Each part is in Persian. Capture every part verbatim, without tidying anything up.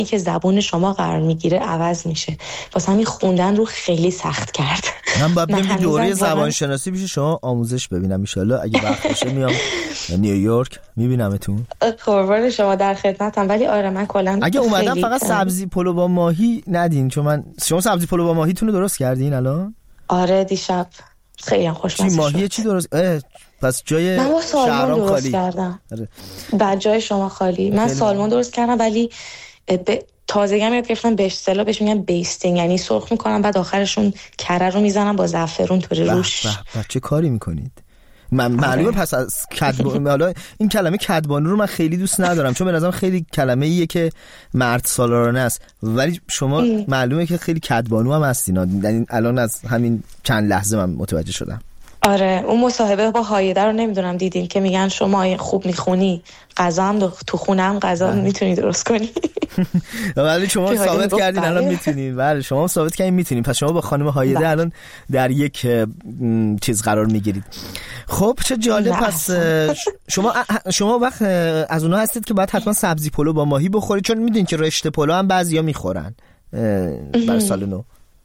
که زبون شما قرار میگیره عوض میشه. واسه همین خوندن رو خیلی سخت کرد. من باید برم دوره زبان شناسی پیش شما آموزش ببینم ان شاء الله. اگه وقت باشه میام نیویورک میبینمتون. قربان شما، در خدمتم. ولی آره من کلا اگه اومدم فقط سبزی پلو با ماهی ندین، چون من شما سبزی پلو با ماهیتون رو درست کردین الان؟ آره دیشب خیلی خوشمزه شد. ماهی چی درست؟ پس جای شهرام درست خالی کردم. بعد جای شما خالی. من سالمون درست کردم ولی به تازگی هم یاد گرفتم به اصطلاح بهش میگن بیستینگ، یعنی سرخ میکنم بعد آخرشون کره رو میزنم با زعفرون طوری روش. چه کاری میکنید؟ من معلومه پس از کدبانو. حالا این کلمه کدبانو رو من خیلی دوست ندارم چون به نظرم خیلی کلمه ایه که مرد سالارانه است، ولی شما ام. معلومه که خیلی کدبانو هم هستین. یعنی الان از همین چند لحظه من متوجه شدم. آره اون مصاحبه با هایده رو نمیدونم دیدین که میگن شما خوب میخونی، غذا هم تو خونه هم غذا میتونی درست کنی. ولی شما ثابت کردین الان میتونین. بله شما ثابت کردین میتونین. پس شما با خانم هایده الان در یک چیز قرار میگیرید. خب چه جالب. پس شما شما وقت از اونها هستید که باید حتما سبزی پلو با ماهی بخورید، چون میدونین که رشته پلو هم بعضیا میخورن برای سال نو.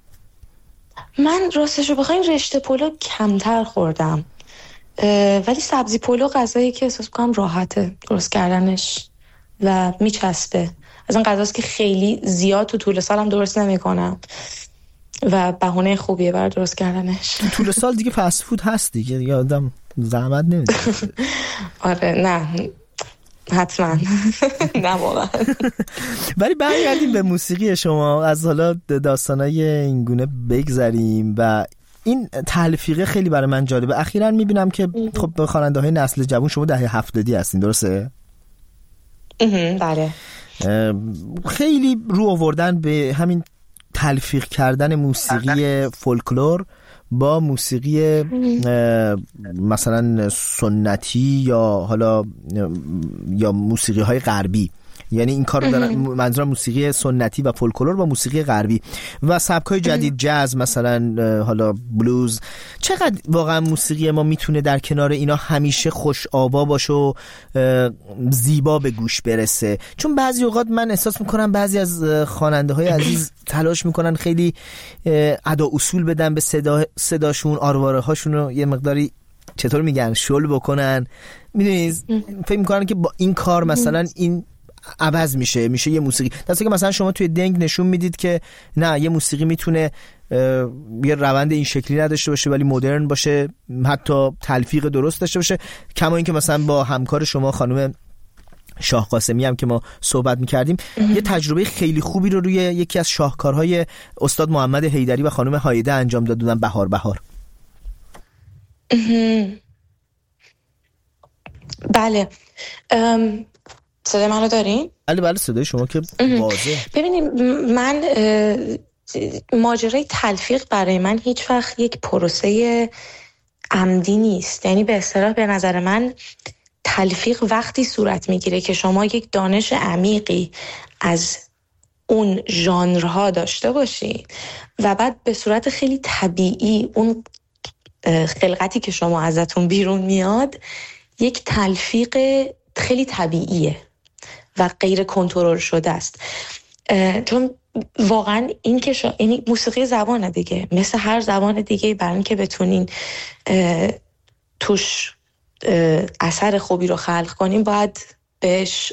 من راستش رو بخواین رشته پلو کمتر خوردم، ولی سبزی پلو غذایی که احساس می‌کنم راحته درست کردنش و میچسبه. از اون غذاست که خیلی زیاد تو طول سالم درست نمی‌کنم و بهونه خوبیه برای درست کردنش. تو طول سال دیگه فست فود هست دیگه، دیگه آدم زحمت نمیده. آره نه حتما نه واقعا. ولی برگردیم به موسیقی شما، از حالا داستانای این گونه بگذریم و این تلفیقه خیلی برای من جالبه. اخیراً میبینم که خب به خواننده های نسل جوان شما دهه هفتادی هستین، درسته؟ بله. خیلی رو آوردن به همین تلفیق کردن موسیقی فولکلور با موسیقی مثلا سنتی یا حالا یا موسیقی های غربی. یعنی این کار رو دارن، منظورم موسیقی سنتی و فولکلور با موسیقی غربی و سبک‌های جدید، جاز مثلا، حالا بلوز. چقدر واقعا موسیقی ما میتونه در کنار اینا همیشه خوش آوا باشه و زیبا به گوش برسه؟ چون بعضی اوقات من احساس میکنم بعضی از خواننده‌های عزیز تلاش میکنن خیلی ادا اصول بدن به صدا صداشون، آرواره هاشون رو یه مقداری چطور میگن شل بکنن. میدونید فکر میکنن که با این کار مثلا این عوض میشه میشه یه موسیقی، درسته که مثلا شما توی دنگ نشون میدید که نه، یه موسیقی میتونه یه روند این شکلی نداشته باشه ولی مدرن باشه، حتی تلفیق درست داشته باشه. کما اینکه مثلا با همکار شما خانم شاه قاسمی هم که ما صحبت میکردیم یه تجربه خیلی خوبی رو روی یکی از شاهکارهای استاد محمد حیدری و خانم هایده انجام دادن، بهار بهار. بله. صدای من رو دارین؟ بله بله صدای شما که واضح. ببینید من ماجرای تلفیق برای من هیچ وقت یک پروسه عمدی نیست. یعنی به اصطلاح به نظر من تلفیق وقتی صورت میگیره که شما یک دانش عمیقی از اون ژانرها داشته باشید و بعد به صورت خیلی طبیعی اون خلقتی که شما ازتون بیرون میاد یک تلفیق خیلی طبیعیه و غیر کنترل شده است. چون واقعا این که شا... این موسیقی زبانه دیگه، مثل هر زبان دیگه، برای اینکه بتونین توش اثر خوبی رو خلق کنین باید بهش،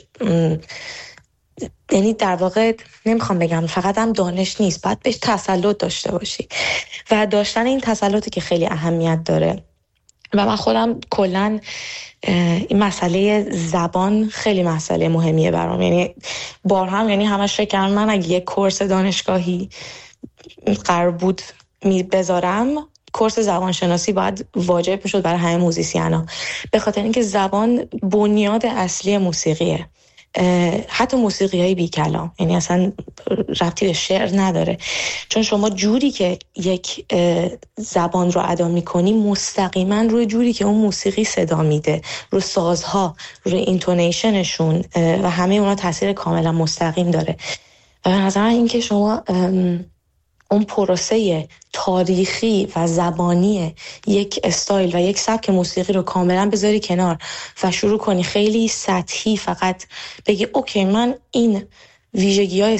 یعنی در واقع نمیخوام بگم فقط هم دانش نیست، باید بهش تسلط داشته باشی و داشتن این تسلطی که خیلی اهمیت داره. و من خودم کلن این مسئله زبان خیلی مسئله مهمیه برام. یعنی بارها هم یعنی همش فکر کردم من اگه یک کورس دانشگاهی قرار بود می بذارم، کورس زبان شناسی باید واجب میشد برای همه موزیسینا، به خاطر اینکه زبان بنیاد اصلی موسیقیه. حتی موسیقی های بی کلام، یعنی اصلا ربطی به شعر نداره، چون شما جوری که یک زبان رو ادا میکنی مستقیما روی جوری که اون موسیقی صدا میده، رو سازها، روی اینتونیشنشون و همه اونا تاثیر کاملا مستقیم داره. و به نظر من این که شما اون پروسه تاریخی و زبانی یک استایل و یک سبک موسیقی رو کاملا بذاری کنار و شروع کنی خیلی سطحی فقط بگی اوکی من این ویژگی‌های